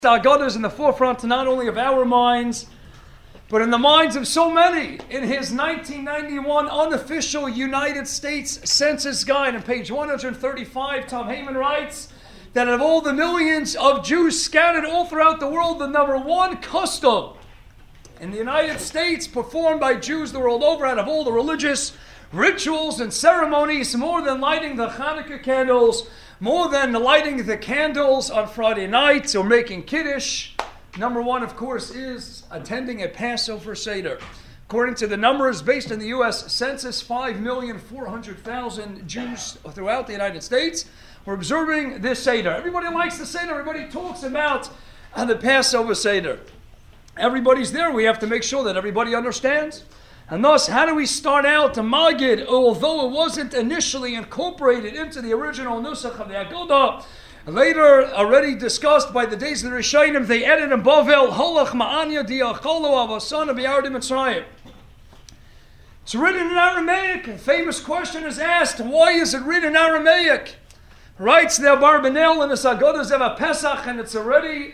God is in the forefront not only of our minds, but in the minds of so many. In his 1991 unofficial United States Census Guide on page 135, Tom Heyman writes that of all the millions of Jews scattered all throughout the world, the number one custom in the United States performed by Jews the world over out of all the religious rituals and ceremonies, more than lighting the Hanukkah candles, more than lighting the candles on Friday nights or making Kiddush, number one, of course, is attending a Passover Seder. According to the numbers based on the U.S. Census, 5,400,000 Jews throughout the United States were observing this Seder. Everybody likes the Seder. Everybody talks about the Passover Seder. Everybody's there. We have to make sure that everybody understands. And thus, how do we start out to Magid, although it wasn't initially incorporated into the original Nusach of the Agudah, later already discussed by the days of the Rishonim, they added in Bavel, Holach Ma'anya Diacholo Avasana B'Yardim Mitzrayim. It's written in Aramaic. A famous question is asked, why is it written in Aramaic? Writes the Abarbanel in the Agudah Zeva Pesach, and it's already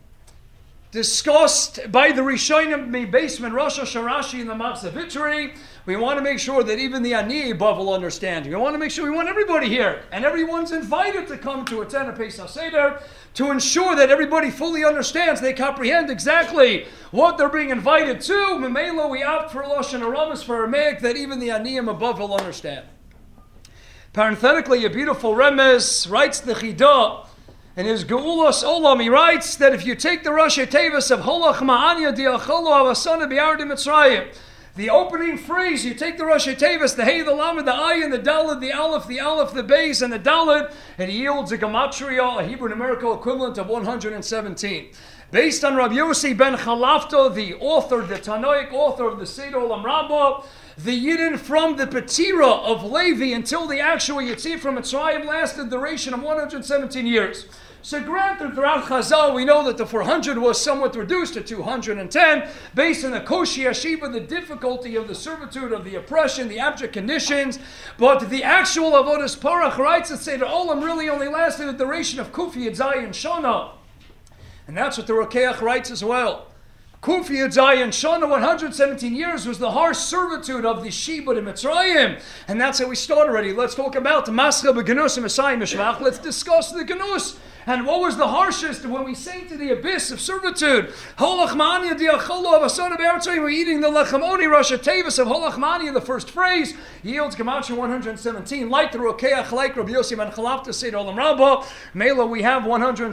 discussed by the Rishonim, basement Rosh Hasharashi and the Machzavitri. We want to make sure that even the Ani Bavel understand. We want to make sure we want everybody here, and everyone's invited to come to attend a Pesach Seder to ensure that everybody fully understands, they comprehend exactly what they're being invited to. Memelo, we opt for Lashon Aramis for Aramaic that even the Aniyim above will understand. Parenthetically, a beautiful remez writes the Chidah. In his Geulas Olam, he writes that if you take the Rashi Tevis of Holach Ma'anya Diacholo Avasana B'Yardim Mitzrayim, the opening phrase, you take the Rashi Tevis, the Hey, the Lamed, the Ayin, the Daled, the Aleph, the Beis, and the Daled, it yields a gematria, a Hebrew numerical equivalent of 117. Based on Rabbi Yossi ben Chalafto, the author, the Tanoic author of the Seder Olam Rabbah, the Yidden from the Petira of Levi until the actual Yitzhak from Mitzrayim lasted the duration of 117 years. So granted, throughout Chazal, we know that the 400 was somewhat reduced to 210, based on the Koshi Yeshiva, the difficulty of the servitude, of the oppression, the abject conditions. But the actual Avodas Parach writes that Seder Olam really only lasted the duration of Kufi Yedzai and Shana. And that's what the Rokeach writes as well. Kufi Yedzai and Shana, 117 years, was the harsh servitude of the Shibud in Mitzrayim. And that's how we start already. Let's talk about the Mascha B'Genus and Messiah Mishvach. Let's discuss the Genus. And what was the harshest when we sank to the abyss of servitude? Holach Ma'anya Diacholo Avasana B'Yardim. We're eating the Lechamoni Rosh Tevis of Holach Ma'anya, the first phrase, yields Gematria 117. Like the Rokeach, like Rabbi Yossi ben Chalafta, Seder Olam Rabbah, Mela, we have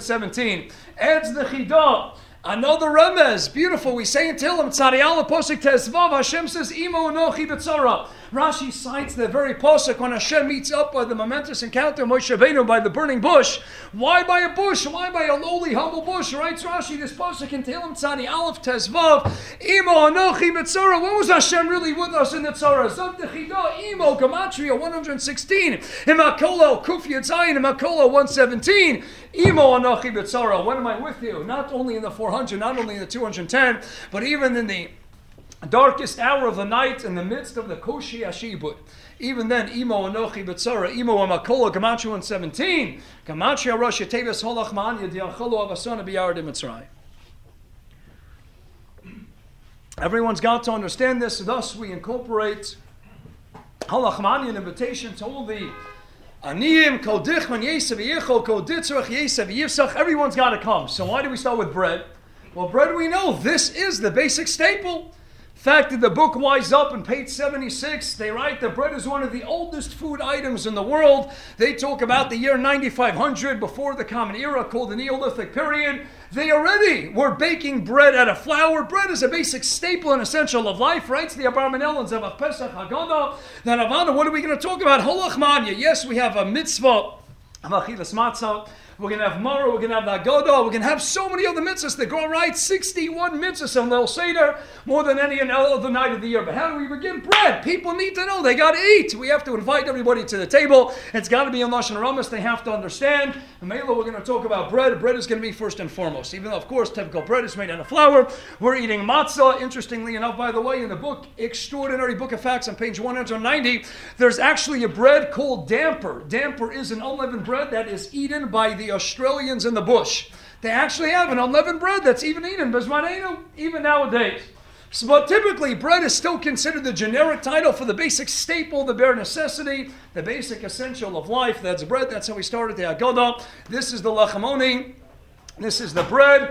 117. Adds the Chidah. Another remez, beautiful. We say in Tehillim, Tzadiyala Posik Tezvav, Hashem says, Imo Anochi B'tzara. Rashi cites the very posuk when Hashem meets up by the momentous encounter of Moshe Rabbeinu by the burning bush. Why by a bush? Why by a lowly, humble bush? Writes Rashi, this posuk in Tehillim, Tzadi Aleph Tezvav, Imo Anochi B'tzara. When was Hashem really with us in the tzara? Zot Dechida, Imo Gematria 116, Imakolo Kufi Yitzayin, Imakolo 117. Imo Anochi B'tzara. When am I with you? Not only in the 400, not only in the 210, but even in the darkest hour of the night, in the midst of the Koshi Ashibud. Even then, Imo Anochi B'tzara, Imo Amakola, Gematria 117, Gematria Rosh Tevis Holach Ma'anya Diacholo Avasana B'Yardim Mitzrayim. Everyone's got to understand this, thus we incorporate Holach Ma'anya, an invitation to all the Aniyim, Kol Dichman, Yesav Yichol, Kol Ditzrach, Yesav Yivsach. Everyone's got to come. So why do we start with bread? Well, bread, we know this is the basic staple. In fact, in the book Wise Up on page 76, they write that bread is one of the oldest food items in the world. They talk about the year 9500 before the Common Era, called the Neolithic period. They already were baking bread out of flour. Bread is a basic staple and essential of life, writes the Abarbanel and Zevach Pesach Haggadah. Then Havana, what are we going to talk about? Holach Ma'anya. Yes, we have a mitzvah of Achilas Matzah. We're going to have Mara, we're going to have the Agodah, we're going to have so many other mitzvahs. The Gra writes 61 mitzvahs on Leil Seder, more than any other night of the year. But how do we begin? Bread. People need to know. They got to eat. We have to invite everybody to the table. It's got to be in Lashon Aramis. They have to understand. And Mela, we're going to talk about bread. Bread is going to be first and foremost. Even though, of course, typical bread is made out of flour. We're eating matzah. Interestingly enough, by the way, in the book, Extraordinary Book of Facts on page 190, there's actually a bread called damper. Damper is an unleavened bread that is eaten by the Australians in the bush. They actually have an unleavened bread that's even eaten, Bezmanenu, even nowadays. So, but typically, bread is still considered the generic title for the basic staple, the bare necessity, the basic essential of life. That's bread. That's how we started the Haggadah. This is the Lechamoni. This is the bread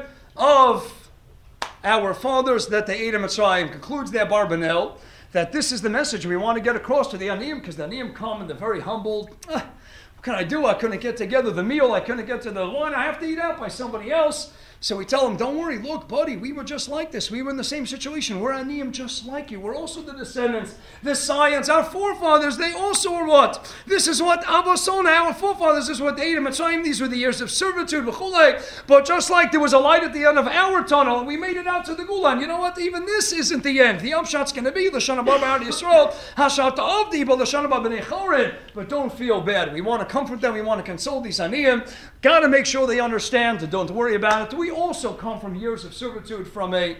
of our fathers that they ate in Mitzrayim. Concludes the Abarbanel that this is the message we want to get across to the Aniyim, because the Aniyim come and they're very humbled. What can I do? I couldn't get together the meal. I couldn't get to the wine. I have to eat out by somebody else. So we tell them, don't worry, look, buddy, we were just like this. We were in the same situation. We're Aniyim just like you. We're also the descendants, the science. Our forefathers, they also are what? This is what Avosona, our forefathers, is what they ate in Mitzrayim. These were the years of servitude, but just like there was a light at the end of our tunnel, and we made it out to the Gulan. You know what? Even this isn't the end. The upshot's going to be L'shana Bar B'Ar Yisrael, Hashat Avdi, but L'shana Bar B'nei Chorin. But don't feel bad. We want to comfort them. We want to console these Aniyim. Got to make sure they understand. Don't worry about it. We also come from years of servitude, from a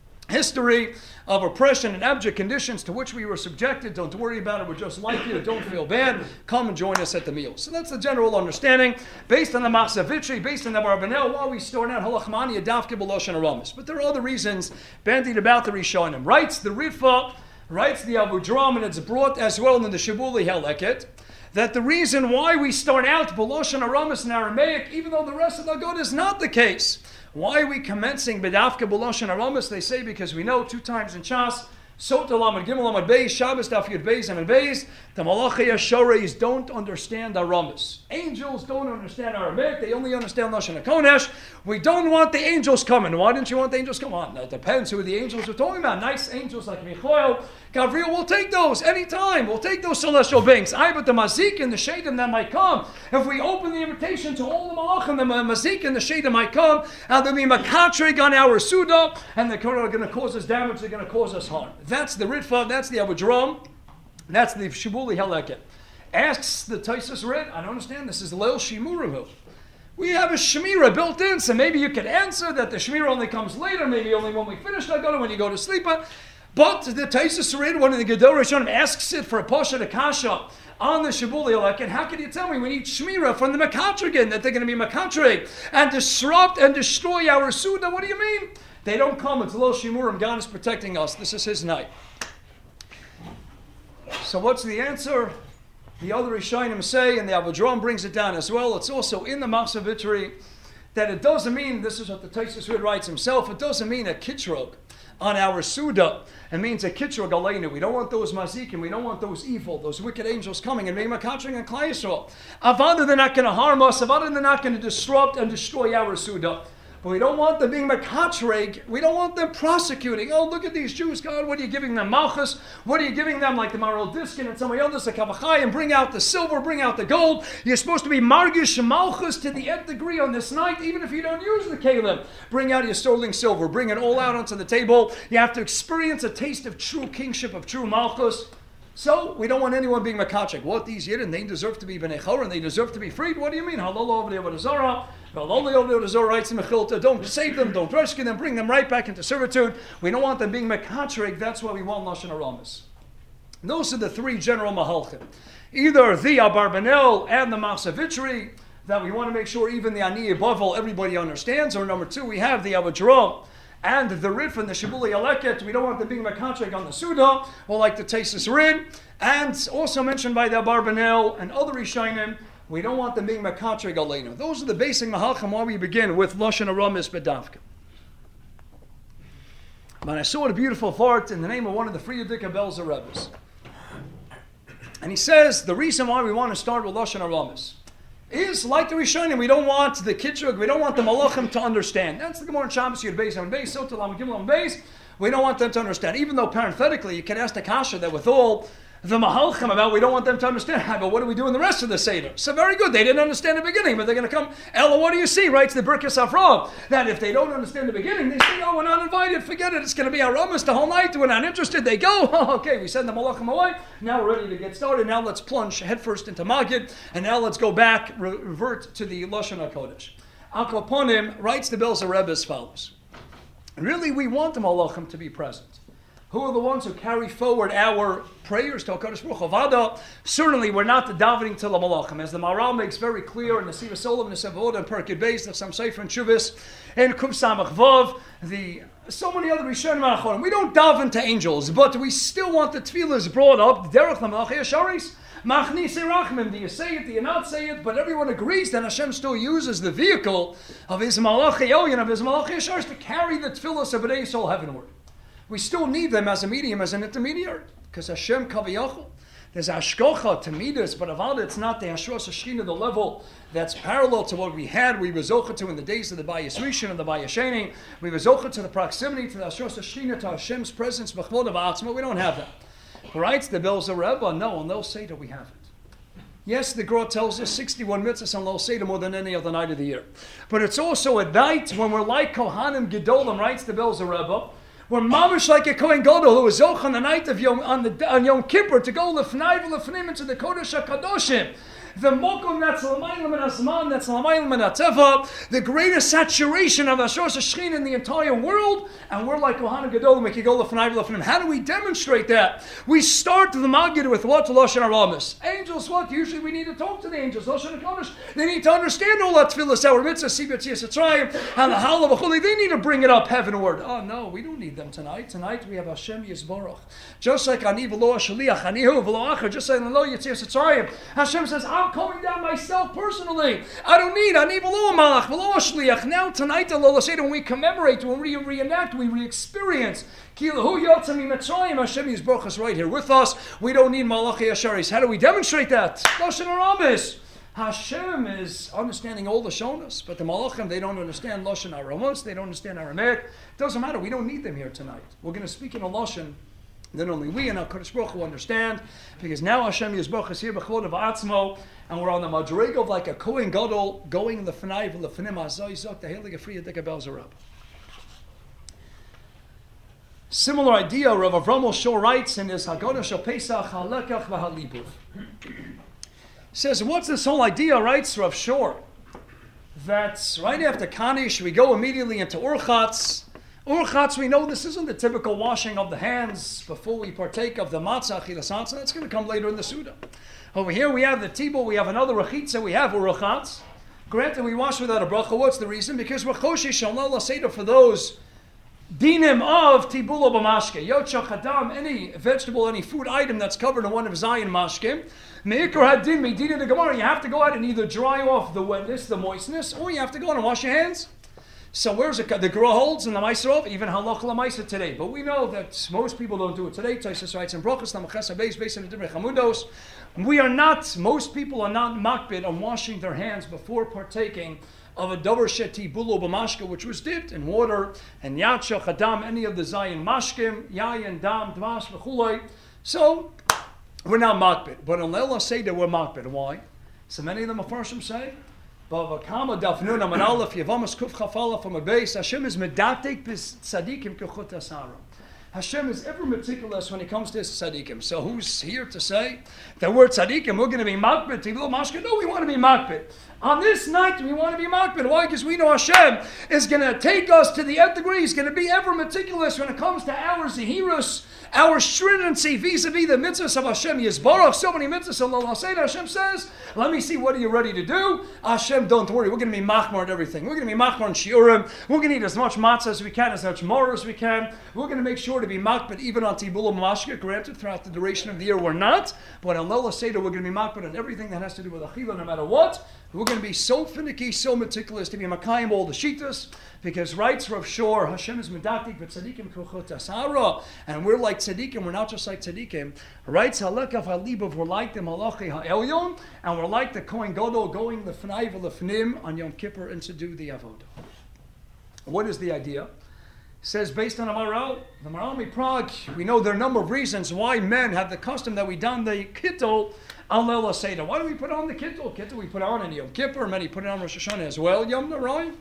history of oppression and abject conditions to which we were subjected. Don't worry about it. We're just like you. Don't feel bad. Come and join us at the meal. So that's the general understanding based on the Machzah Vitri, based on the Abarbanel, while we start out Halachmani Adavke B'Loshen Aramis. But there are other reasons bandied about the Rishonim. Writes the Ritva, writes the Abu Dram, and it's brought as well in the Shibuli Heleket, that the reason why we start out B'Loshen Aramis in Aramaic, even though the rest of the Haggadah is not the case. Why are we commencing B'Davke B'Loshen Aramis? They say because we know 2 times in Shas, Sota Lamed Gimel Lamed Beis, Shabbos Daf Yud Beis and Beis, the Malachei Yashoreis don't understand Aramis. Angels don't understand Aramaic, they only understand Lashon HaKodesh. We don't want the angels coming. Why didn't you want the angels coming? On? That depends who the angels are talking about. Nice angels like Michael, Gabriel, we'll take those anytime. We'll take those celestial beings. But the Mazik and the Shadim that might come, if we open the invitation to all the Malachim, the Mazik and the Shadim might come, and there'll be Makatrig on our Suda, and they're going to cause us damage, they're going to cause us harm. That's the Ritva, that's the Abu Dram, that's the Shibuli Heleket. Asks the Taisus Red, I don't understand, this is Leil Shimurahu. We have a Shemira built in, so maybe you could answer that the Shemira only comes later, maybe only when we finish Haggadah, when you go to sleep. But the Taisus Red, one of the Gedor Rishonim, asks it for a Pasha de Kasha on the Shibuli Heleket. How can you tell me we need Shemira from the Makatrigan, that they're going to be Makatrig and disrupt and destroy our Suda? What do you mean? They don't come. It's Lo Shimurim. God is protecting us. This is His night. So what's the answer? The other Rishonim say, and the Abu Dram brings it down as well, it's also in the Machzah Vitri, that it doesn't mean, this is what the Taisus Rid writes himself, it doesn't mean a kitrog on our Suda. It means a kitrog aleinu. We don't want those mazikim, we don't want those evil, those wicked angels coming and making makatring and Klai Yisrael. Avada, they're not going to harm us. Avada, they're not going to disrupt and destroy our Suda. But we don't want them being makatreg. We don't want them prosecuting. Oh, look at these Jews, God. What are you giving them? Malchus. What are you giving them? Like the Maral Diskin and some of the others, the Kavachai, and bring out the silver, bring out the gold. You're supposed to be Margish Malchus to the nth degree on this night, even if you don't use the Caleb. Bring out your sterling silver. Bring it all out onto the table. You have to experience a taste of true kingship, of true Malchus. So, we don't want anyone being Makachik. What these Yidden, they deserve to be B'nei Chor, and they deserve to be freed. What do you mean? Halal over the Avodah Zarah. Halal over the Avodah Zarah writes in Mechilta. Don't save them, don't rescue them, bring them right back into servitude. We don't want them being Makachik. That's why we want Lashon Aramis. Those are the 3 general Mahalchim. Either the Abarbanel and the Machzah Vitri, that we want to make sure even the Ani Bavel, everybody understands. Or number 2, we have the Abu Dram and the Rif and the Shibuli Heleket. We don't want them being Makatrik on the Suda, or like the Taisus Rid. And also mentioned by the Abarbanel and other Rishonim, we don't want them being Makatrik Aleinu. Those are the basic Mahalchim while we begin with Lashon Aramis B'Davka. But I saw a beautiful thought in the name of one of the Frierdiker Belzer Rebbes. And he says, the reason why we want to start with Lashon Aramis is like the Rishonim. We don't want the Kitrug, we don't want the Malachim to understand. That's the Gemara in Shabbos Yud Beis and Beis, Sota Lamed Gimel and Beis. We don't want them to understand. Even though parenthetically you can ask the Kasha that with all the Mahalchim about, we don't want them to understand. But what do we do in the rest of the Seder? So very good. They didn't understand the beginning, but they're going to come. Ella, what do you see? Writes the Birkas Afrog. That if they don't understand the beginning, they say, oh, we're not invited. Forget it. It's going to be our Ramas the whole night. We're not interested. They go. Oh, okay, we send the Malachim away. Now we're ready to get started. Now let's plunge headfirst into Magid. And now let's go back, revert to the Lashon HaKodesh. Al Kaponim writes the Belzer Rebbe as follows. Really, we want the Malachim to be present. Who are the ones who carry forward our prayers to HaKadosh Baruch Hu? Vada, certainly we're not davening to the Malachim. As the Maharal makes very clear in the Siva Solam, the Sevoda, and Perkid Beis, the Sam Sefer and Shuvis, and Kuf Samach Vav, so many other Rishonim Acharonim. We don't daven to angels, but we still want the tefillahs brought up. Derech Lamalachei Yasharis. Machnise Rachmim, do you say it, do you not say it? But everyone agrees that Hashem still uses the vehicle of His Malachei Elyon, of His Malachei Yasharis, to carry the tefillahs of B'nai Yisrael heavenward. We still need them as a medium, as an intermediary, because Hashem Kaviyachol. There's Ashkocha to meet us, but Avada, it's not the Hashros Hashchina, the level that's parallel to what we had. We were Zocha to in the days of the Bayis Rishon and the Bayis Sheni. We were Zocha to the proximity to the Hashros Hashchina, to Hashem's presence, B'chvod of Atzma. We don't have that. Right? The Belzer Rebbe, no, on Leil Seder we have it. Yes, the Gra tells us 61 mitzvahs on Leil Seder more than any other night of the year. But it's also a night when we're like Kohanim Gedolim, writes the Belzer Rebbe. We're mamish like a Kohen Gadol who was zoch on the night of on Yom Kippur to go lefnai v'lefnim into the Kodesh HaKadoshim. The mokum that's l'maylam and asman, that's l'maylam and ateva, the greatest saturation of Hashros Hashchin in the entire world, and we're like Kohanim Gedolim, we can go lefnai v'lefnim. How do we demonstrate that? We start the Magid with what? Lashon Haramis. Angels, what? Usually we need to talk to the angels. Lashon HaKodesh. They need to understand all that tefillah, our mitzvah, sibir tziyas etzrayim, and the halal v'chuli. They need to bring it up heavenward. Oh no, we don't need them tonight. Tonight we have Hashem Yisborach. Just like Ani v'lo Shaliach, Anihu v'lo Acher, just like Lo Yitziyas Etzrayim. Hashem says, I'm coming down myself personally. I don't need Ani v'lo Malach, v'lo Shaliach. Now tonight, the Lola Seder, when we commemorate, when we reenact, we re-experience. Kilahu Yotzami Mitzrayim, Hashem Yisborach is right here with us. We don't need Malachi Asharis. How do we demonstrate that? Lashon Haramis. Hashem is understanding all the Shonas, but the Malachim, they don't understand Lashon Aramos, they don't understand Aramaic. It doesn't matter, we don't need them here tonight. We're going to speak in a Lashon that only we and HaKadosh Baruch Hu understand, because now Hashem Yisborach is here, B'chvod of Atzmo, and we're on the Madrega of like a Kohen Gadol, going L'fnai V'L'fnim Azoi Zok, the Heilige Friedrich Belzer. Similar idea, Rav Avram Shor writes in his Haggadah Shel Pesach, HaLekach V'HaLibuv. Says, what's this whole idea, writes Rav Shor, that right after Kaddish, we go immediately into Urchatz. Urchatz, we know this isn't the typical washing of the hands before we partake of the matzah, Achilas Matzah. That's going to come later in the Suda. Over here we have the Tibul, we have another Rechitza, we have Urchatz. Granted, we wash without a bracha. What's the reason? Because Rechoshi Shalom Seder for those dinim of Tibulo B'mashke. Yochach Hadam, any vegetable, any food item that's covered in one of Zayin Mashkim. Me'ikar Hadin, Medina the Gemara, you have to go out and either dry off the wetness, the moistness, or you have to go out and wash your hands. So where's it? The Gra holds in the Meiserov, even Halach LaMeiser today. But we know that most people don't do it today. Taisus writes in Brochus, Namachasa Beis, based on the Divrei Chamudos. Most people are not makbid on washing their hands before partaking of a davar sheti bulo b'mashka, which was dipped in water, and yacha chadam, any of the zayin mashkim, yayin dam dvash v'chulei. So we're not makbid, but on Leil Seder we're makbid. Why? So many of them Mefarshim say, "Bavakama dafnun aman aleph yavamas kuf chafala from a base." Hashem is medatek bis tzadikim kechut asara. Hashem is ever meticulous when it comes to his tzaddikim. So who's here to say that we're tzaddikim, we're going to be makbid, tivlo mashka? No, we want to be makbid. On this night, we want to be makbid. Why? Because we know Hashem is going to take us to the nth degree. He's going to be ever meticulous when it comes to our zehirus, our stringency vis-a-vis the mitzvahs of Hashem Yisbarach. So many mitzvahs of Allah say, Hashem says, let me see, what are you ready to do? Hashem, don't worry, we're going to be machmar on everything. We're going to be machmar on shiurim. We're going to eat as much matzah as we can, as much maror as we can. We're going to make sure to be makbid even on Tibul Mashka. Granted, throughout the duration of the year, we're not. But on Leil Seder, we're going to be makbid on everything that has to do with achila, no matter what. We're going to be so finicky, so meticulous to be makayim all the shitas, because writes Rav Shor, Hashem is medatik, but tzadikim kuchot asara, and we're like tzadikim, we're not just like tzadikim. Writes halekaf halibav, we're like the malachi ha'elyon, and we're like the Kohen Gadol going lefnai v'lefnim on Yom Kippur and to do the avodah. What is the idea? It says based on the Maharal Prague, we know there are a number of reasons why men have the custom that we don the kittel on Leil Seder. Why do we put on the kittel? Kittel we put on in Yom Kippur, many put it on Rosh Hashanah as well. Yom Narayim.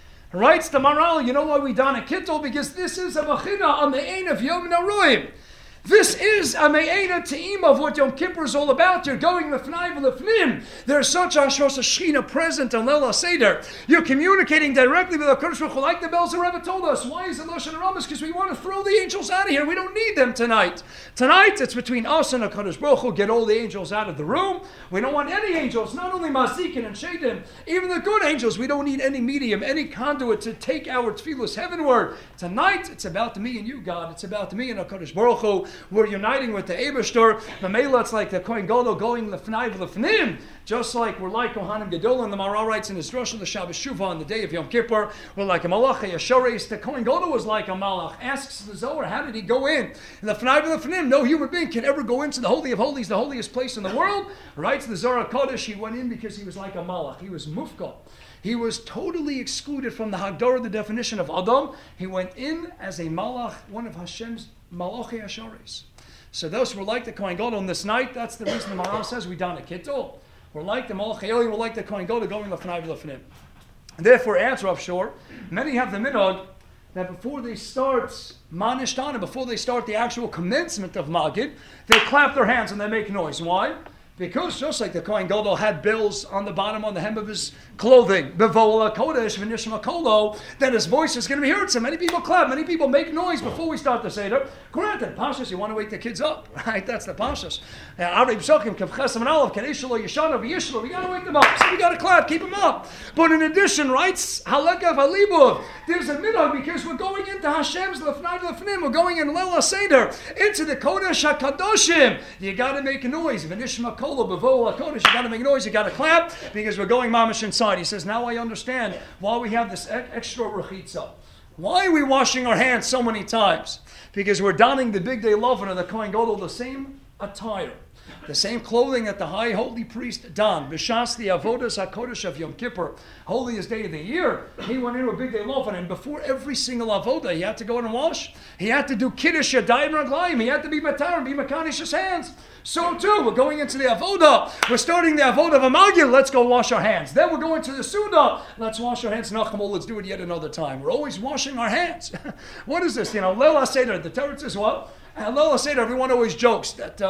Writes the Maharal, you know why we don a kittel? Because this is a bechina on the ain of Yom Narayim. This is a me'ena te'im of what Yom Kippur is all about. You're going lefnai v'lefnim. There's such a Rosh Hashanah present on Leil HaSeder. You're communicating directly with HaKadosh Baruch Hu, like the Belzer Rebbe told us. Why is it Lashon Haramas? Because we want to throw the angels out of here. We don't need them tonight. Tonight, it's between us and HaKadosh Baruch Hu. Get all the angels out of the room. We don't want any angels, not only Mazikin and Shadim, even the good angels. We don't need any medium, any conduit to take our tefillos heavenward. Tonight, it's about me and you, God. It's about me and HaKadosh Baruch Hu. We're uniting with the Eibishter. Mamela, it's like the Kohen Gadol going lefnai v'lefnim. Just like we're like Kohanim Gadol, and the Maharal writes in his Rosh the Shabbos Shuvah on the day of Yom Kippur, we're like a Malach Yasharis. The Kohen Gadol was like a Malach. Asks the Zohar, how did he go in? Lefnai v'lefnim. No human being can ever go into the Holy of Holies, the holiest place in the world. Writes the Zohar Kodesh, he went in because he was like a Malach. He was Mufkal. He was totally excluded from the Hagdara, the definition of Adam. He went in as a Malach, one of Hashem's Malach Yasharis. So those who are like the Kohen Gadol on this night, that's the reason the Maharal says we don a kittul. We're like the Malach Eli, we're like the Kohen Gadol going lefnai v'lefnim. Therefore, answer offshore, many have the minhag that before they start Manishtana, before they start the actual commencement of Magid, they clap their hands and they make noise. Why? Because just like the Kohen Gadol had bells on the bottom, on the hem of his clothing, Bevola Kodesh, V'nishma Kolo, then his voice is going to be heard. So many people clap, many people make noise before we start the Seder. Granted, Pashas, you want to wake the kids up, right? That's the Pashas. We got to wake them up. So we got to clap, keep them up. But in addition, right, Halakav Halibov, there's a minhag because we're going into Hashem's Lefnai Lefnim, we're going in Leil HaSeder, into the Kodesh HaKadoshim. You got to make a noise. V'nishma Kolo. You got to make noise, you got to clap, because we're going mamish inside. He says, now I understand why we have this extra rechitza. Why are we washing our hands so many times? Because we're donning the big day loven of the Kohen Gadol, the same attire, the same clothing that the high holy priest don. B'shas the avodas hakodesh of Yom Kippur, holiest day of the year. He went into a big day loven, and before every single avodah, he had to go in and wash. He had to do kiddush yadayim raglayim. He had to be matar and be makanish his hands. So too, we're going into the avodah. We're starting the avodah of a magil. Let's go wash our hands. Then we're going to the suda. Let's wash our hands. Nachamol, let's do it yet another time. We're always washing our hands. What is this? Leil HaSeder. The Torah says what? Leil HaSeder. Everyone always jokes that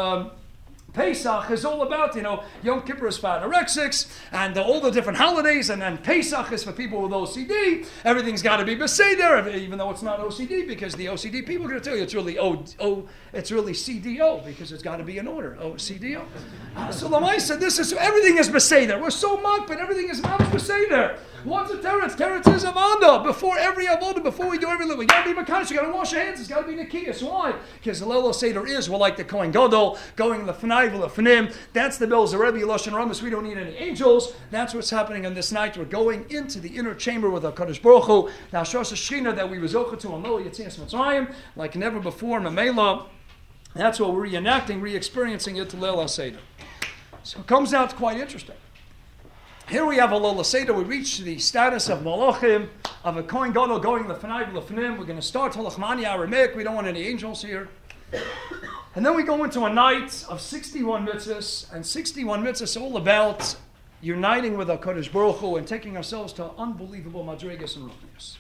Pesach is all about, Yom Kippur is for anorexics, and all the different holidays, and then Pesach is for people with OCD. Everything's got to be beseder, even though it's not OCD, because the OCD people are going to tell you it's really it's really CDO, because it's got to be in order. CDO. So Lamai said everything is beseder. We're so mocked, but everything is not beseder. What's the teretz? Teretz is avodah. Before every avodah, before we do everything, we got to be makadosh. You got to wash your hands. It's got to be nikiyas. Why? Because the Leil HaSeder is, we're like the Kohen Gadol, going lefnai v'lefnim. That's the Belzer Rebbe, Lashon Haramas. We don't need any angels. That's what's happening on this night. We're going into the inner chamber with HaKadosh Baruch Hu, the Hashras HaShechina that we rezocha to on Leil Yetzias Mitzrayim, like never before. Mamela. That's what we're reenacting, re-experiencing it to Leil HaSeder. So it comes out quite interesting. Here we have a Leil HaSeder. We reach the status of Malachim, of a Kohen Gadol going lefnai v'lefnim. We're going to start Halachmani Aramaic. We don't want any angels here. And then we go into a night of 61 mitzvahs, and 61 mitzvahs all about uniting with our Kodesh Baruch Hu and taking ourselves to unbelievable madrigas and ruchnius.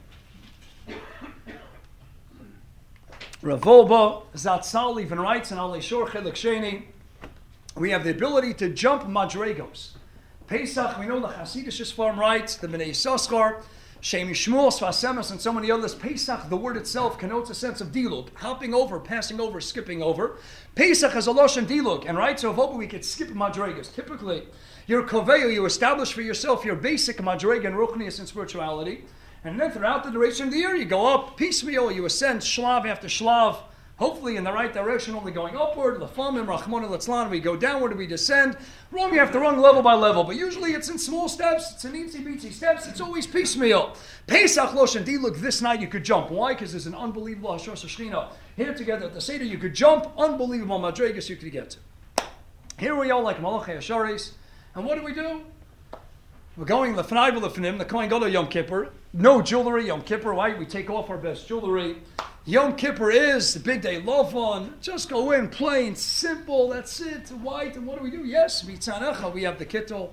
Rav Wolbe Zatzal even writes in Alei Shor Chelik Sheni, we have the ability to jump madrigos. Pesach, we know the Hasidic Farm writes, the Bnei Yissaschar, Shem Yishmuel, Sfasemis, and so many others. Pesach, the word itself, connotes a sense of dilug, hopping over, passing over, skipping over. Pesach is a lashon dilug, and right, so if we could skip madrigas. Typically, you're koveil, you establish for yourself your basic madriga and ruchnius and spirituality, and then throughout the duration of the year, you go up piecemeal, you ascend shlav after shlav, hopefully in the right direction, only going upward. Lafamim, Rachmana Litzlan, we go downward, we descend. Rung after rung, level by level. But usually it's in small steps, it's in itsy-bitsy steps, it's always piecemeal. Pesach Loshen Diluk, this night you could jump. Why? Because there's an unbelievable Hashras HaShechina. Here together at the Seder, you could jump. Unbelievable Madrigas you could get to. Here we are like Malachei Asharis. And what do? We're going Lefnai V'Lefnim, the Kohen Gadol Yom Kippur. No jewelry, Yom Kippur, right? We take off our best jewelry. Yom Kippur is the big day Lovon. Just go in, plain, simple, that's it, white. And what do? Yes, Mitzanecha, we have the Kittel.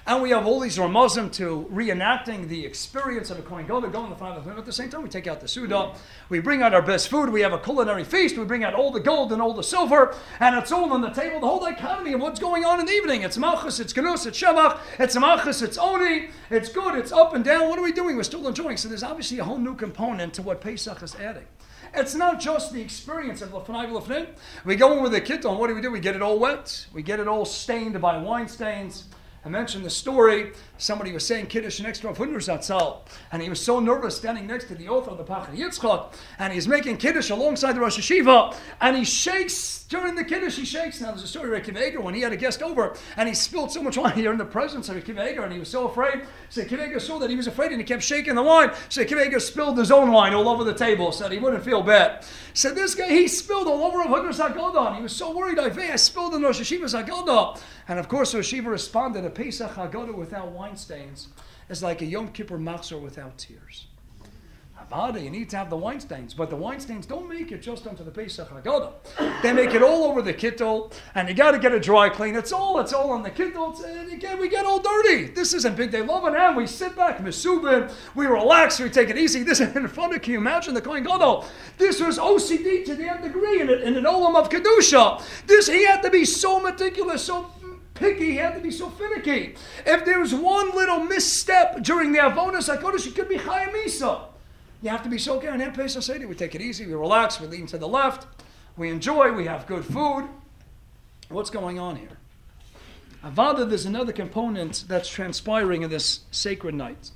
And we have all these Ramazim to reenacting the experience of a Kohen Gadol going in the front of the At the same time, we take out the Suda. We bring out our best food. We have a culinary feast. We bring out all the gold and all the silver. And it's all on the table, the whole dichotomy of what's going on in the evening. It's Malchus, it's Ganus, it's Shevach, it's Malchus, it's Oni. It's good, it's up and down. What are we doing? We're still enjoying. So there's obviously a whole new component to what Pesach is adding. It's not just the experience of Lefnai V'Lefnim. We go in with a kittel, and what do? We get it all wet. We get it all stained by wine stains. I mentioned the story. Somebody was saying Kiddush next to Rav Hutner Zatzal, and he was so nervous standing next to the author of the Pachad Yitzchak, and he's making Kiddush alongside the Rosh Hashiva, and he shakes during the Kiddush. He shakes. Now there's a story of Akiva Eiger when he had a guest over, and he spilled so much wine here in the presence of Akiva Eiger, and he was so afraid. So Akiva Eiger saw that he was afraid, and he kept shaking the wine. So Akiva Eiger spilled his own wine all over the table, so that he wouldn't feel bad. So this guy, he spilled all over Rav Hutner Zatzal. He was so worried. I spilled in Rosh Hashiva Zatzal. And of course, Rosh Hashiva responded, a Pesach Haggadah without wine stains is like a Yom Kippur Machzor without tears. Avada, you need to have the wine stains, but the wine stains don't make it just onto the Pesach Haggadah. They make it all over the kittel, and you got to get it dry clean. It's all on the kittel, and again, we get all dirty. This isn't big day loving, and we sit back, mesubin, we relax, we take it easy. This is in front of, can you imagine the Kohen Gadol? This was OCD to the nth degree in an olam of Kedusha. He had to be so meticulous, so picky, he had to be so finicky. If there was one little misstep during the Avodas HaKodesh, it could be Chayim Misa. You have to be so careful. And Pesach Seder, we take it easy, we relax, we lean to the left, we enjoy, we have good food. What's going on here? Avada, there's another component that's transpiring in this sacred night.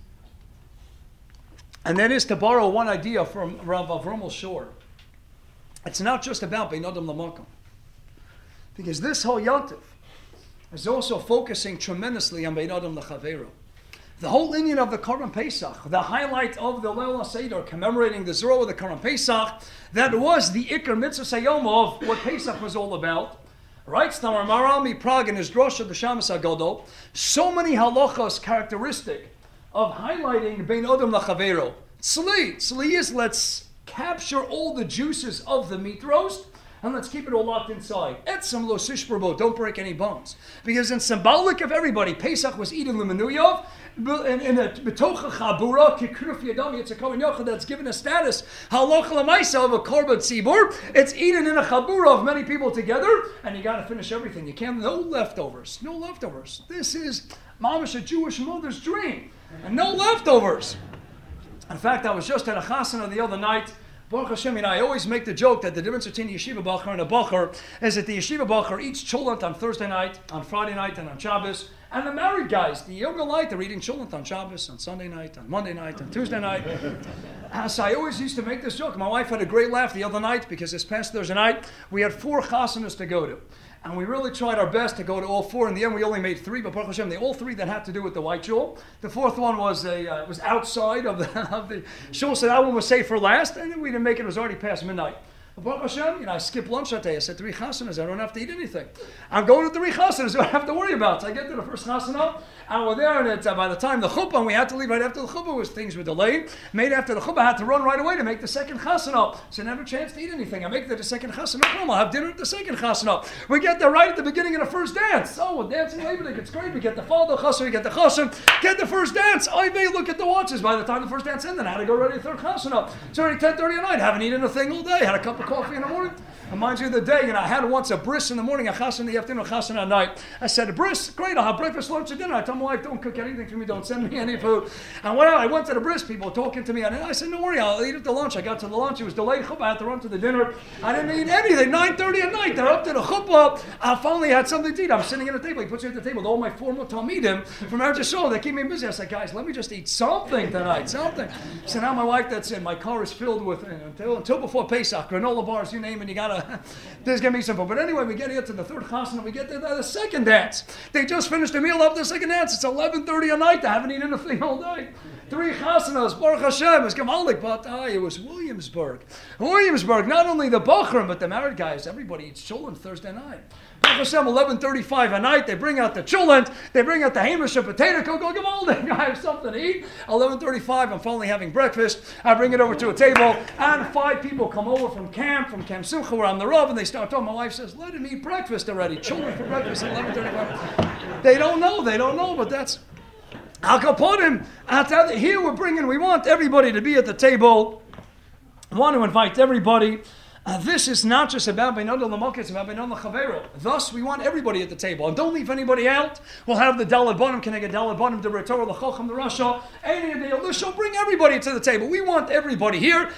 And that is to borrow one idea from Rav Avromel Shor. It's not just about Bein Adam L'Makom. Because this whole Yontif is also focusing tremendously on Bein Adam L'Chaveiro. The whole Indian of the Korban Pesach, the highlight of the Leil HaSeder, commemorating the Zorah of the Korban Pesach, that was the Iker Mitzvah Sayom of what Pesach was all about. Writes Tamar Maral Miprag in his Drosha the Shamas HaGadol, so many halachas characteristic of highlighting Bein Adam L'Chaveiro. Tzli is let's capture all the juices of the meat roast, and let's keep it all locked inside. Etzem lo sishberbo, don't break any bones. Because in symbolic of everybody, Pesach was eaten l'menuyov, in a betocha chabura, kikruf yadam, it's a kohen yochad that's given a status, halacha l'maisa of a korban tzibur, it's eaten in a chabura of many people together, and you got to finish everything. You can't, no leftovers. This is mamash, a Jewish mother's dream, and no leftovers. In fact, I was just at a chasana the other night. Baruch Hashem, I always make the joke that the difference between a yeshiva bacher and a bacher is that the yeshiva bacher eats cholent on Thursday night, on Friday night, and on Shabbos. And the married guys, the younger light, they're eating cholent on Shabbos, on Sunday night, on Monday night, on Tuesday night. So I always used to make this joke. My wife had a great laugh the other night because this past Thursday night, we had 4 chasanas to go to. And we really tried our best to go to all 4. In the end, we only made 3, but Baruch Hashem, all 3 that had to do with the white shul. The 4th one was was outside of the shul, so that one was saved for last, and then we didn't make it. It was already past midnight. But Baruch Hashem, I skipped lunch that day. I said 3 chasanas, I don't have to eat anything. I'm going to 3 chasanas, I don't have to worry about it. So I get to the first chasana, and we're there, and it's, by the time the chuppah, we had to leave right after the chuppah, things were delayed. Made after the chuppah, I had to run right away to make the second chasana. So never a chance to eat anything. I make the second chasana, I'll have dinner at the second chasana. We get there right at the beginning of the first dance. Oh, we're dancing Leibniz, it's great. We get the fall, the chasana, we get the chasana, get the first dance. I may look at the watches. By the time the first dance ended, I had to go ready to the third chasana. It's already 10:30 at night. Haven't eaten a thing all day. Had a cup of coffee in the morning. Reminds you of the day, I had once a bris in the morning, a chassan in the afternoon, a chassan at night. I said, a bris, great, I'll have breakfast, lunch, and dinner. I told my wife, don't cook anything for me, don't send me any food. And when I went to the bris, people were talking to me, and I said, no worry, I'll eat at the lunch. I got to the lunch, it was delayed chuppah, I had to run to the dinner. I didn't eat anything, 9:30 at night, they're up to the chuppah. I finally had something to eat. I'm sitting at the table, he puts me at the table with all my former talmidim from Eretz Yisrael. They keep me busy. I said, guys, let me just eat something tonight, something. So now my wife, that's in, my car is filled with, until before Pesach, granola bars, you name it, you gotta, there's gonna be some. But anyway, we get here to the third chasana, we get to the second dance. They just finished the meal after the second dance. It's 11:30 at night. They haven't eaten anything all day. 3 chasanas, Baruch Hashem, it's Gamalik, but it was Williamsburg. Not only the Bachram, but the married guys. Everybody eats cholent Thursday night. Baruch Hashem, 11:35 at night, they bring out the cholent, they bring out the Hamish and potato, go Gamalik, I have something to eat. 11:35, I'm finally having breakfast. I bring it over to a table, and 5 people come over from Camp Simcha, where I'm the Rav, and they start talking. My wife says, let him eat breakfast already. Cholent for breakfast at 11:35. They don't know, but that's Al Kaponim. Here we want everybody to be at the table. I want to invite everybody. This is not just about Beinod L'Malka, it's about Beinod L'Chavero. Thus, we want everybody at the table. And don't leave anybody out. We'll have the Daled Banim, can I get Daled Banim, the Torah, the Chacham, the Rasha, any of the Elisha. Bring everybody to the table. We want everybody here.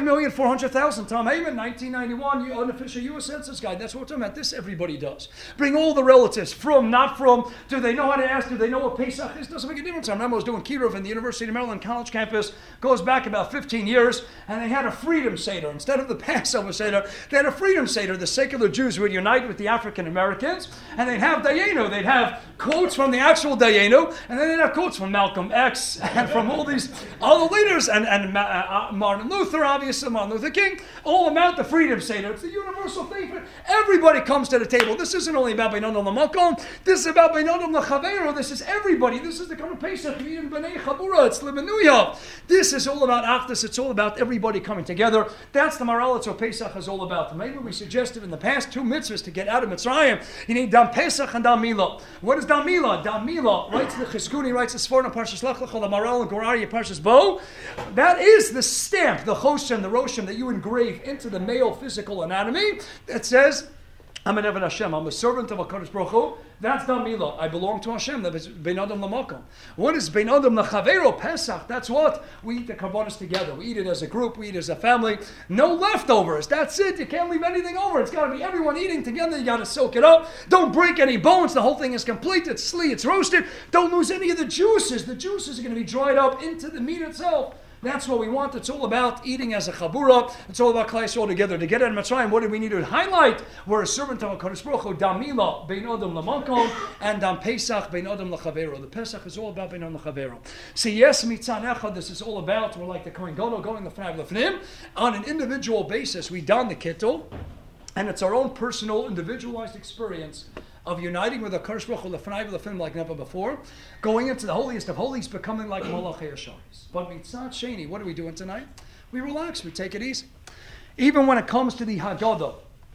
5,400,000. Tom Heyman, 1991, unofficial U.S. Census Guide. That's what we're talking about. This everybody does. Bring all the relatives. From, not from. Do they know how to ask? Do they know what Pesach is? Doesn't make a difference. I remember I was doing Kiruv in the University of Maryland College campus. Goes back about 15 years. And they had a Freedom Seder. Instead of the Passover Seder, they had a Freedom Seder. The secular Jews would unite with the African Americans, and they'd have Dayenu. They'd have quotes from the actual Dayenu, and then they'd have quotes from Malcolm X and from all these other leaders, and Martin Luther, obviously, Martin Luther King, all about the Freedom Seder. It's a universal thing. Everybody comes to the table. This isn't only about Beinod L'Malka. This is about Beinod L'Chavero. This is everybody. This is the Karban Pesach. B'nei Chabura. It's Libenuya. This is all about Achdus. It's all about everybody coming together. That's the Maralitz of Pesach is all about. Maybe we suggested in the past 2 mitzvahs to get out of Mitzrayim. You need Dam Pesach and Dam Milah. What is Dam Milah? Dam Milah writes the Chizkuni, writes the Sforno, Parshas Lech Lecha, the Maral, and Gorari, Parshas Bo. That is the stamp, the Choshem, the Roshim that you engrave into the male physical anatomy that says, I'm an Eved Hashem. I'm a servant of HaKadosh Baruch Hu. That's Dam Milah. I belong to Hashem. That is Beinod L'Malka. What is Beinod L'Chavero? Pesach. That's what? We eat the karbanos together. We eat it as a group. We eat it as a family. No leftovers. That's it. You can't leave anything over. It's got to be everyone eating together. You got to soak it up. Don't break any bones. The whole thing is complete. It's sli. It's roasted. Don't lose any of the juices. The juices are going to be dried up into the meat itself. That's what we want. It's all about eating as a chabura. It's all about Klal Yisrael together. To get out of Mitzrayim, what do we need to highlight? We're a servant of HaKadosh Baruch Hu. Dam Milah, Beinod L'Malka, and Dam Pesach, Beinod L'Chavero. The Pesach is all about Beinod L'Chavero. So yes, Mitzad Echad, this is all about, we're like the Kohen Gadol going the Fnei L'Fnim. On an individual basis, we don the kittel, and it's our own personal, individualized experience of uniting with the Kadosh Baruch Hu L'Fnei L'Fnim like never before, going into the holiest of holies, becoming like Malachei Hasharis. But Mitzad Sheni, what are we doing tonight? We relax, we take it easy. Even when it comes to the Haggadah,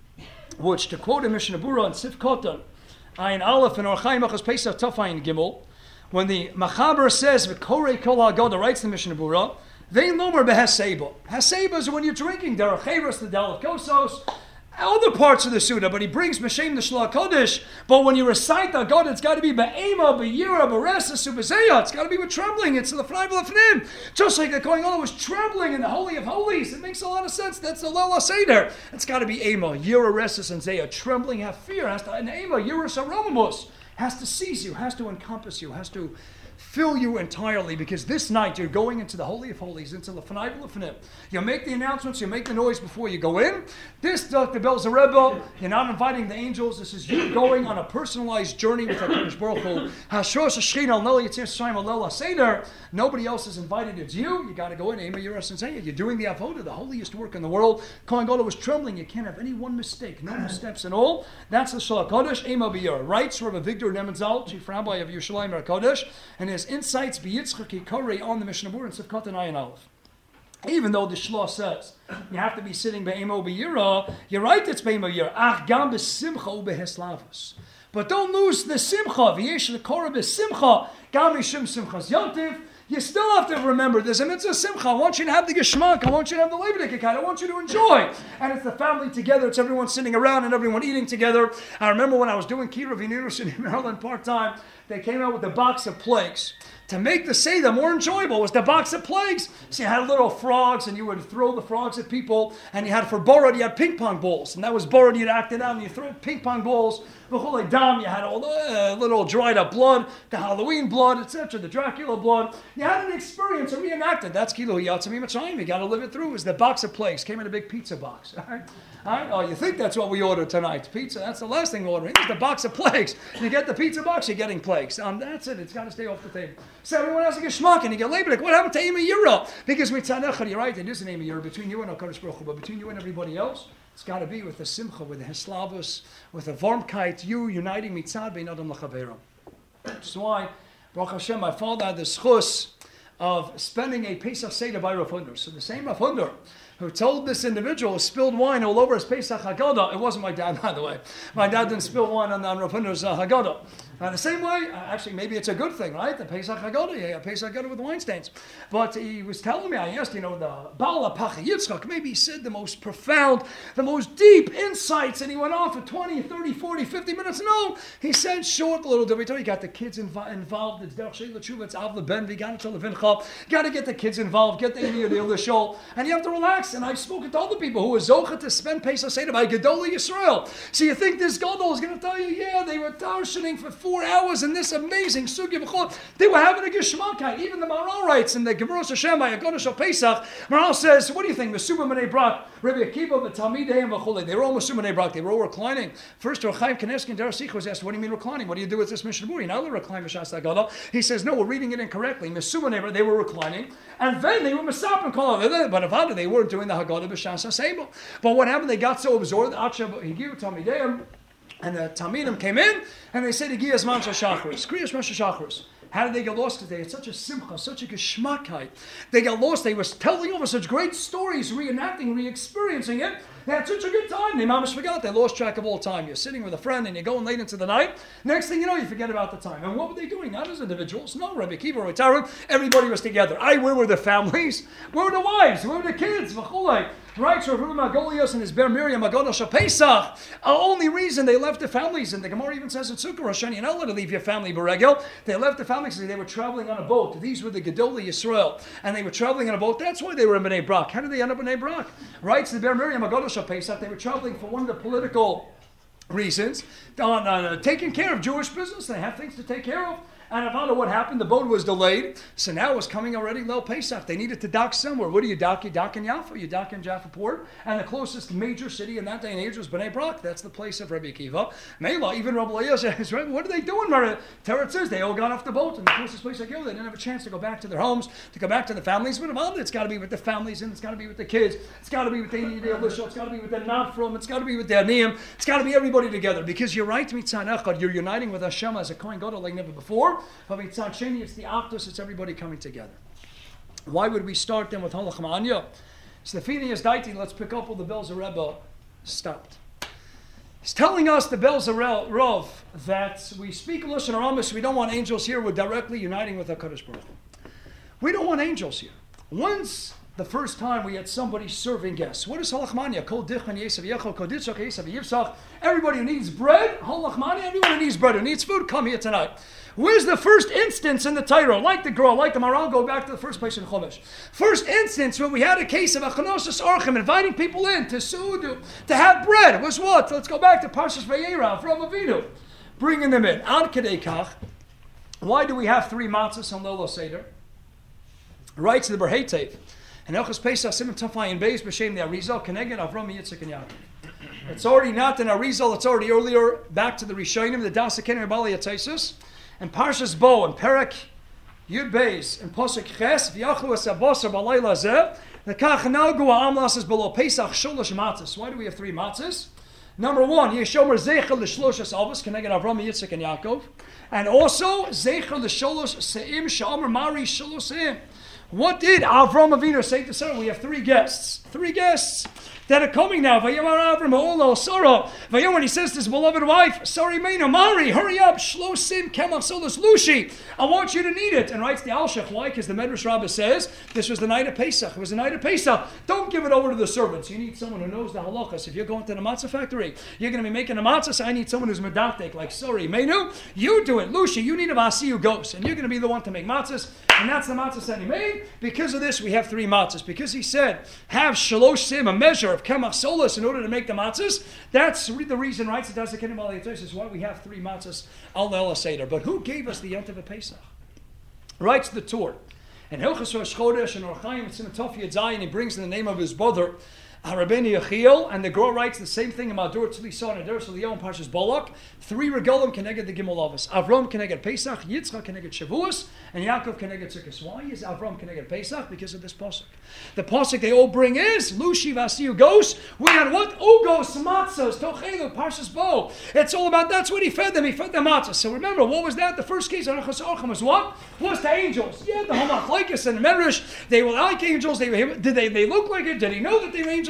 which to quote in Mishnah Berurah and Sif Kotan, Ayin Aleph and Orchaim Achas Pesach Taf Ayin Gimel, when the Machaber says V'korei Kol Haggadah, writes the Mishnah Berurah, Vein Lomer Behaseba. Haseba is when you're drinking Derech Cheres, the Daled Kosos, other parts of the Suda, but he brings Meshem the Shlah Kodesh. But when you recite the God, it's got to be Be'ema, Be'yira, Be'resa, Subezeya. It's got to be with trembling. It's the Fnei L'Fnim. Just like the Kohen Gadol was trembling in the Holy of Holies. It makes a lot of sense. That's the Leil HaSeder. It's got to be Ema, Yira, Resa, and Zeya. Trembling, have fear. Has to, and Ema, Yira, Saromamus, has to seize you, has to encompass you, has to fill you entirely, because this night you're going into the Holy of Holies, into the Fnei L'Fnim. You make the announcements, you make the noise before you go in. This, Dr. Belzer Rebbe, you're not inviting the angels. This is you going on a personalized journey with HaKadosh Baruch Hu. Hashrosh Hashchin al Nel Yitzir Shayim al Leil HaSeder. Nobody else is invited. It's you. You got to go in. Ema Yiras and Zeya. You're doing the Avodah, the holiest work in the world. Kohen Gadol was trembling. You can't have any one mistake. No missteps at all. That's the Shlah Kodesh. Ema B'Yira. Writes Rabbi Victor Nemenzal, chief rabbi of Yerushalayim HaKodesh, and his insights B'Yitzchak Yikorei on the Mishnah Berurah and Sivkot and Ayin Aleph. Even though the Shlah says you have to be sitting Be'emo B'Yira, you're right, it's Be'emo B'Yira. Ach gam b'simcha u'beheslavus. But don't lose the simcha. V'yesh l'korah b'simcha gam mishum simchas yontiv. You still have to remember there's a mitzvah simcha. I want you to have the geschmack. I want you to have the leibdikkeit. I want you to enjoy. And it's the family together. It's everyone sitting around and everyone eating together. I remember when I was doing Kiruv in University of Maryland part-time, they came out with a box of plagues. To make the Seder more enjoyable was the box of plagues. So you had little frogs, and you would throw the frogs at people, and you had for Borod, you had ping pong balls, and that was Borod, you'd act it out, and you throw ping pong balls. V'chol Dam, you had all the little dried up blood, the Halloween blood, etc., the Dracula blood. You had an experience, a reenacted. That's Kilu Yatzami Mitzrayim. You got to live it through. It was the box of plagues. Came in a big pizza box. All right? All right? Oh, you think that's what we ordered tonight? Pizza. That's the last thing we're ordering. It's the box of plagues. You get the pizza box, you're getting plagues. That's it. It's got to stay off the table. So everyone has a geschmack, and you get labeled. What happened to Ema Yira? Because Mitzad Echad, you're right, it is an Ema Yira between you and HaKadosh Baruch Hu, but between you and everybody else, it's got to be with the simcha, with the heslavus, with the varmkeit, you uniting Mitzad Bein Adam L'Chavero. That's why, Baruch Hashem, my father had the schus of spending a Pesach Seder by Rav Hunder. So the same Rav Hunder who told this individual spilled wine all over his Pesach Haggadah. It wasn't my dad, by the way. My dad didn't spill wine on Rav Hunder's Haggadah. The same way, actually, maybe it's a good thing, right? The Pesach Haggadah, Pesach Haggadah with the wine stains. But he was telling me, I asked, the Baal HaPach Yitzchak, maybe he said the most profound, the most deep insights, and he went on for 20, 30, 40, 50 minutes. No, he said short little David. He got the kids involved. It's Derech Shei L'Tshuva, it's Av Leben, V'Gan Tel Levincha. Got to get the kids involved, get the Iniyah the Shul, and you have to relax. And I've spoken to other people who were Zocha to spend Pesach Seder by Gedolei Yisrael. So you think this Gadol is going to tell you, yeah, they were darshaning for 4 hours in this amazing sugya v'chol. They were having a geschmackheit. Even the Maharal writes in the Gevuros Hashem by Haggadah Shel Pesach. Maharal says, what do you think? Mesubah B'nei Brak, Rabbi Akiva, V'Talmidei v'chol. They were all Mesubah B'nei Brak. They were all reclining. First, Rav Chaim Kanievsky and Derech Sikh was asked, what do you mean reclining? What do you do with this Mishnah Berurah? You're not allowed to recline B'Shas Haggadah. He says, no, we're reading it incorrectly. Mesubah B'nei Brak, they were reclining, and then they were Mesap and Kol. But Avada, they weren't doing the Haggadah B'Shas HaSeibo. But what happened? They got so absorbed. He gave Talmidei. And the Talmidim came in, and they said, Igiyas Mancha Shachris, Kriyas Mancha Shachris. How did they get lost? Because they had such a simcha, such a geschmackheit. They got lost. They were telling over such great stories, reenacting, re-experiencing it. They had such a good time. They mamish forgot. They lost track of all time. You're sitting with a friend, and you're going late into the night. Next thing you know, you forget about the time. And what were they doing? Not as individuals. No, Rabbi Akiva, Rabbi Tarun. Everybody was together. Where were the families? Where were the wives? Where were the kids? Right, so Rav Goliath and his Ber Miriam Haggadah Shel Pesach. The only reason they left the families, and the Gemara even says in Sukkah Rosh Hashanah, you're not allowed to leave your family beregel. They left the families because they were traveling on a boat. These were the Gedolei Yisrael, and they were traveling on a boat. That's why they were in Bnei Brak. How did they end up in Bnei Brak? Right, so the Ber Miriam Haggadah Shel Pesach, they were traveling for one of the political reasons, on taking care of Jewish business. They have things to take care of. And I found out what happened. The boat was delayed. So now it was coming already Lel Pesach. They needed to dock somewhere. What do you dock? You dock in Yafa. You dock in Jaffa Port. And the closest major city in that day and age was Bnei Brak. That's the place of Rabbi Akiva. Mela, even Rabbi Leah says, what are they doing? Teretz says they all got off the boat. And the closest place they go, they didn't have a chance to go back to their homes, to go back to the families. But it's got to be with the families, and it's got to be with the kids. It's got to be with the Elishah. It's got to be with the Nafrom. It's got to be with the Aniyim. It's got to be everybody together. Because you're right, Mitzan Echad. You're uniting with Hashem as a Kohen Gadol like never before. But Mitzan it's the Achdus, it's everybody coming together. Why would we start then with Halach Ma'anya? So the Finias Daiti, let's pick up where the Belzer Rebbe stopped. He's telling us, the Belzer Rav, that we speak Lashon Aramis, we don't want angels here, we're directly uniting with HaKadosh Baruch Hu. We don't want angels here. Once the first time we had somebody serving guests. What is Halach Ma'anya? Kol Dichan Yesav Yecho, Kol Ditzach Yesav Yivsach. Everybody who needs bread, Halach Ma'anya, everyone who needs bread, who needs food, come here tonight. Where's the first instance in the Torah? Like the girl, like the Maharal, go back to the first place in Chumash. First instance when we had a case of Achanosis Orchim, inviting people in to Sudu, to have bread. Was what? Let's go back to Parshas Vayera from Avinu. Bringing them in. Ad Kedei Kach. Why do we have 3 matzahs on Lolo Seder? Writes the Berhetev. And Elchas Pesach Simon Tafai and Beis B'Shem the Arizal Keneged Avram Yitzchak and Yaakov. It's already not in Arizal, it's already earlier back to the Rishonim, the Dasa Kener Bali Yataisus. And Parshas Bo and Perek Yud Beis and Posuk Ches V'Yachu Esabosar B'Layla Zeh the Kach Nalgu Ha'amlas is below Pesach Sholosh Matzahs. Why do we have 3 matzahs? Number 1, Yeshomer Zeichel L'Shloshas Avos Keneged Avram Yitzchak and Yaakov, and also Zeichel L'Sholosh Seim Sha'omer Mari Shalosh Seim. What did Avram Avinu say to Sarah? We have 3 guests. 3 guests that are coming now. Vayamar Avram Ha'olah Sarah. Vayam, when he says to his beloved wife, Sorry, Meina, Mari, hurry up. Shlosim Kemach Solos Lushi. I want you to need it. And writes the Alshach. Why? Because the Medrash Rabbah says this was the night of Pesach. It was the night of Pesach. Don't give it over to the servants. You need someone who knows the halachas. If you're going to the matzah factory, you're going to be making a matzah. So I need someone who's medaktek, like sorry, Meinu, you do it. Lushi, you need a Vasiyu Gos. And you're going to be the one to make matzahs. And that's the matzahs that he made. Because of this, we have 3 matzahs. Because he said, have shalosh sim, a measure of kemach solas in order to make the matzahs. That's the reason, right? So that's the Kenim Aliyah is why we have 3 matzahs al Leila Seder. But who gave us the Yontiv of Pesach? Writes the Torah. And Hilchas Rosh Chodesh and Orchaim and Simatov Yedzayin, he brings in the name of his brother, Rabbeinu Yechiel, and the girl writes the same thing in Madur Tzlison and Derech Eliyahu and Parshas Balak. 3 regalim keneged the Gimel Avos. Avram keneged Pesach, Yitzchak keneged Shavuos, and Yaakov keneged Sukkos. Why is Avram keneged Pesach? Because of this pasuk. The pasuk they all bring is Lushi Vasiyu Gos. We had what? Ugos matzos tochelu Parshas Bo. It's all about that's what he fed them. He fed them matzos. So remember, what was that? The first case of Arachas Orchim was what? Was the angels. Yeah, the Homachleikis and the Medrash. They were like angels. Did they look like it? Did he know that they were angels?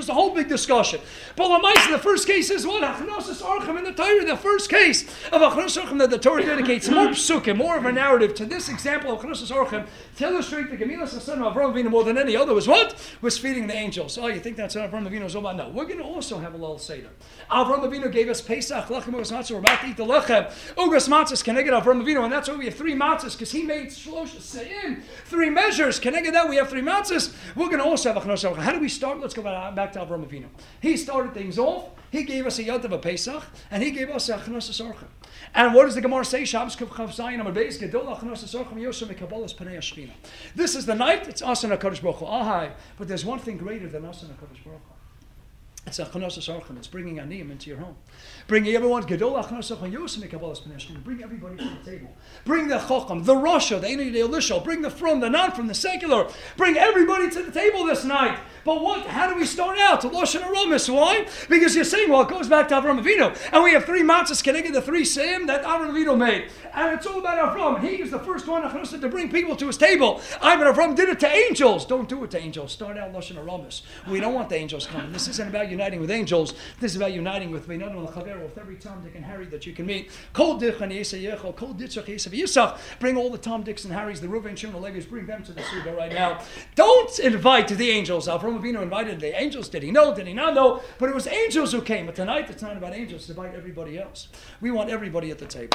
angels, a whole big discussion. But Lamaisa, the first case is what? Achnosis Orchim in the Torah, the first case of Achnosis Orchim that the Torah dedicates more psukim, more of a narrative to this example of Achnosis Orchim to illustrate the Gemilas Hassan of Avraham Avinu more than any other was what? Was feeding the angels. Oh, you think that's what Avraham Avinu is all about? No, we're going to also have a little Seder. Avraham Avinu gave us Pesach, Lechem, Ugas Matzah, we're about to eat the Lechem. Ugas Matzah, Keneged Avraham Avinu, and that's why we have 3 matzahs, because he made Shlosh Se'im, 3 measures. Keneged that, we have 3 matzahs. We're going to also have Achnosis Orchim. How do we start? Let's go back to Avraham Avinu. He started things off. He gave us a Yad of a Pesach, and he gave us a Achnosis Orchim. And what does the Gemara say? Shabbos Kuf Chav Zayin Amar Beis Gedol Achnosis Orchim Yosem Mekabalas Panei Shechina. This is the night. It's us and HaKadosh Baruch Hu. Ahai. But there's one thing greater than us and HaKadosh Baruch Hu. It's Achnosis Orchim. It's bringing Aniyim into your home. Bringing everyone. Gedol Achnosis Orchim Yosem Mekabalas Panei Shechina. Bring everybody to the table. Bring the Chacham, the Rasha, the Einei, the Elisha. Bring the from, the non from, the secular. Bring everybody to the table this night. But what? How do we start out? To Lashon Aramis. Why? Because you're saying, well, it goes back to Avraham Avinu. And we have 3 matzahs connected, the 3 seim that Avraham Avinu made. And it's all about Avraham. He is the first one to bring people to his table. Avraham did it to angels. Don't do it to angels. Start out Lashon Aramis. We don't want the angels coming. This isn't about uniting with angels. This is about uniting with every Tom, Dick, and Harry that you can meet. Kol Dich and Yesayecho, Kol Ditzach, Yesav Yisach. Bring all the Tom, Dicks, and Harrys, the Reuven, Shimon, the Levi's. Bring them to the Suda right now. Don't invite the angels. Avraham Avinu invited the angels. Did he know? Did he not know? But it was angels who came. But tonight, it's not about angels. It's about everybody else. We want everybody at the table.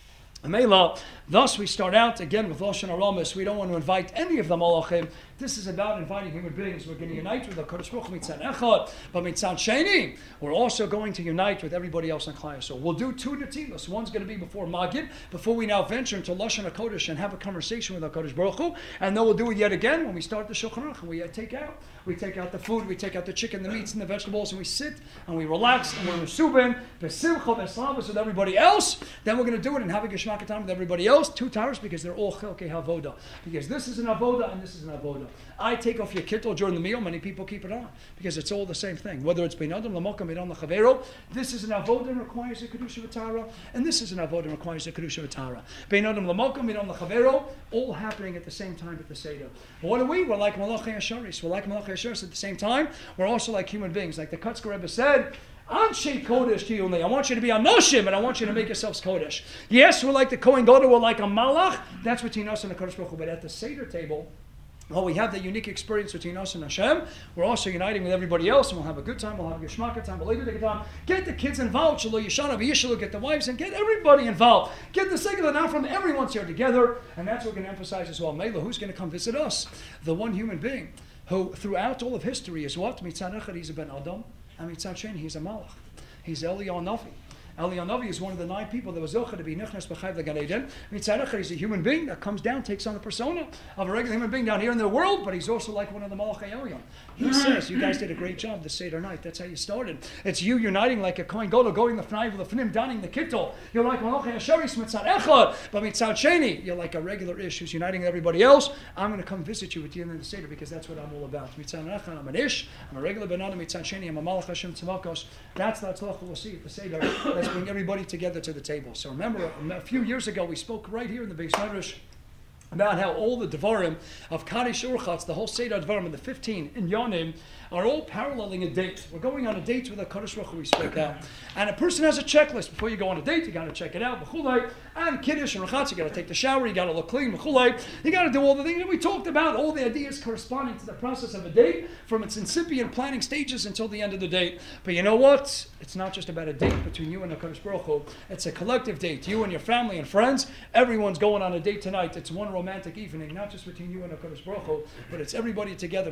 Amela, thus we start out again with Lashon Aramis. We don't want to invite any of the Malachim. This is about inviting human beings. We're going to unite with the Kodesh Baruch Hu Mitzad Echad, but Mitzad Sheni, we're also going to unite with everybody else in Klal Yisrael. We'll do 2 Netilas. One's going to be before Magid, before we now venture into Lashon HaKodesh and have a conversation with the Kodesh Baruch Hu, and then we'll do it yet again when we start the Shulchan Aruch and we take out the food, we take out the chicken, the meats, and the vegetables, and we sit and we relax and we're Mesubin, Besimcha, Beslavas with everybody else. Then we're going to do it and have a Geshmak time with everybody else. 2 towers because they're all Chelkei Havoda. Because this is an Avoda and this is an Avoda. I take off your kittel during the meal. Many people keep it on because it's all the same thing. Whether it's Bein Adam L'Mokam Bein Adam L'Chavero, this is an avodah and requires a kedusha v'tara, and this is an avodah and requires a kedusha v'tara. Bein Adam L'Mokam Bein Adam L'Chavero, all happening at the same time at the seder. What are we? We're like Malachei Hasharis. We're like Malachei Hasharis at the same time. We're also like human beings. Like the Kotzker Rebbe said, Anshe Kodesh to you only. I want you to be Anoshim, and I want you to make yourselves Kodesh. Yes, we're like the Kohen Gadol. We're like a Malach. That's between us and the Kodesh Baruch Hu. But at the seder table, well, we have the unique experience between us and Hashem. We're also uniting with everybody else, and we'll have a good time. We'll have a Geshmaka time. We'll take a time. Get the kids involved. Shalo Yeshana V'Yishalu. Get the wives and get everybody involved. Get the secular now from everyone's here together, and that's what we're going to emphasize as well. Mela, who's going to come visit us? The one human being who, throughout all of history, is what? Mitzad Echad, he's a Ben Adam, and Mitzad Sheni, he's a Malach. He's Eliyahu Navi. Eliyahu Navi is one of the 9 people that was zocheh to be nichnas b'chayv the Gan Eden. Mitzad Echad, he's a human being that comes down, takes on the persona of a regular human being down here in the world, but he's also like one of the Malachei Elyon. He says, you guys did a great job this Seder night. That's how you started. It's you uniting like a Kohen Gadol, going the Fnai with the Fnim, donning the Kittel. You're like Malachei Hasharis, Mitzad Echad, but Mitzad Sheni, you're like a regular ish who's uniting with everybody else. I'm going to come visit you at the end of the Seder because that's what I'm all about. Mitzad Echad, I'm an ish, I'm a regular Benana, Mitzad Sheni, I'm a Malach Hashem Tzavakos. That's the Tzlach we'll see at the Seder. Let's bring everybody together to the table. So remember, a few years ago, we spoke right here in the Beis Medrash about how all the Devarim of Kaddish Urchatz, the whole Seder Devarim and the 15 in Yonim, are all paralleling a date. We're going on a date with a Kaddish Baruch Hu we spoke out. And a person has a checklist. Before you go on a date, you got to check it out. And Kiddush and Urchatz, you got to take the shower, you got to look clean. You got to do all the things. And we talked about all the ideas corresponding to the process of a date from its incipient planning stages until the end of the date. But you know what? It's not just about a date between you and the Kaddish Baruch Hu. It's a collective date. You and your family and friends. Everyone's going on a date tonight. It's one romantic evening, not just between you and the Kaddish Baruch Hu, but it's everybody together.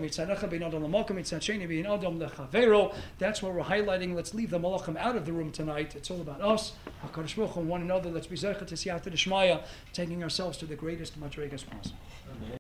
That's what we're highlighting. Let's leave the Malachim out of the room tonight. It's all about us, HaKadosh Baruch Hu, and one another. Let's be Zechet to Siyata D'Shmaya, taking ourselves to the greatest Madregas possible.